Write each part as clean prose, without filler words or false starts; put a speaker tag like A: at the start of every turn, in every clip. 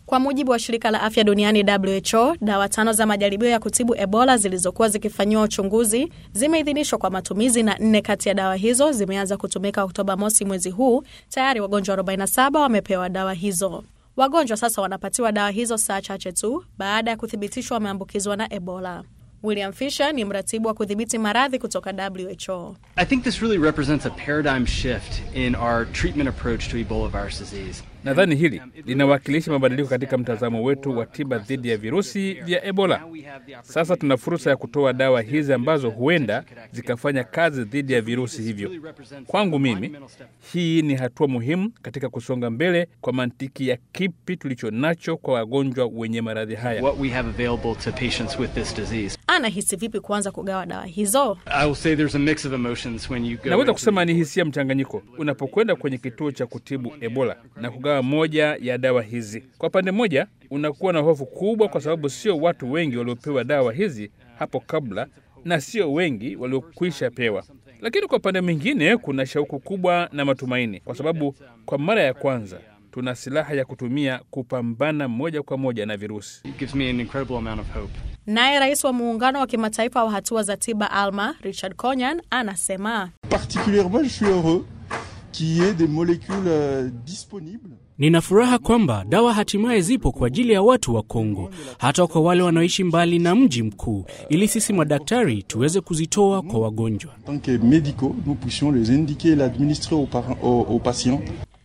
A: Kwa mujibu wa shirika la afya duniani WHO, dawa 5 za majaribio ya kutibu Ebola zilizokuwa zikifanywa uchunguzi zimeidhinishwa kwa matumizi na 4 kati ya dawa hizo zimeanza kutumika Oktoba mosi mwezi huu. Tayari wagonjwa 47 wamepewa dawa hizo. Wagonjwa sasa wanapatiwa dawa hizo saa chache tu baada ya kuthibitishwa wameambukizwa na Ebola. William Fisher ni mratibu wa kudhibiti maradhi kutoka WHO.
B: I think this really represents a paradigm shift in our treatment approach to Ebola virus disease.
C: Nadhani hili linawakilisha mabadiliko katika mtazamo wetu wa tiba dhidi ya virusi vya Ebola. Sasa tuna fursa ya kutoa dawa hizi ambazo huenda zikafanya kazi dhidi ya virusi hivyo. Kwangu mimi, hii ni hatua muhimu katika kusonga mbele kwa mantiki ya kipi tulicho nacho kwa wagonjwa wenye maradhi haya.
B: What we have available to patients with this disease.
A: Anahisi vipi kuanza kugawa dawa hizo?
B: I will say there's a mix of emotions when you go.
C: Naweza kusema ni hisia mchanganyiko unapokwenda kwenye kituo cha kutibu Ebola na kugawa moja ya dawa hizi. Kwa pande moja, unakuwa na hofu kubwa kwa sababu sio watu wengi waliopewa dawa hizi hapo kabla na sio wengi waliokwisha pewa. Lakini kwa pande mwingine kuna shauku kubwa na matumaini kwa sababu kwa mara ya kwanza tuna silaha ya kutumia kupambana moja kwa moja na virusi.
B: It gives me an incredible amount of hope.
A: Naye rais wa muungano wa kimataifa wa hatua za tiba ALMA, Richard Konyan, anasema
D: particulièrement je suis heureux qu'il y ait des molécules disponibles.
E: Nina furaha kwamba dawa hatimaye zipo kwa ajili ya watu wa Kongo, hata kwa wale wanaoishi mbali na mji mkuu, ili sisi madaktari tuweze kuzitoa kwa wagonjwa.
D: Tant que médicaux, nous puissions les indiquer et l'administrer aux patients.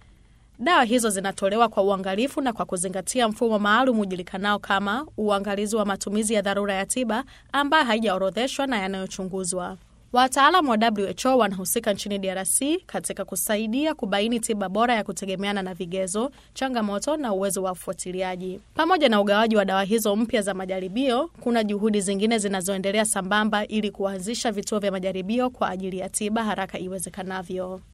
A: Dawa hizo zinatolewa kwa uangalifu na kwa kuzingatia mfumo maalum ujulikanao kama uangalizi wa matumizi ya dharura ya tiba ambayo haijaorodheshwa na yanayochunguzwa. Wataalamu wa WHO wanahusika nchini DRC katika kusaidia kubaini tiba bora ya kutegemeana na vigezo, changamoto na uwezo wa ufuatiliaji. Pamoja na ugawaji wa dawa hizo mpya za majaribio, kuna juhudi zingine zinazoendelea sambamba ili kuanzisha vituo vya majaribio kwa ajili ya tiba haraka iwezekanavyo.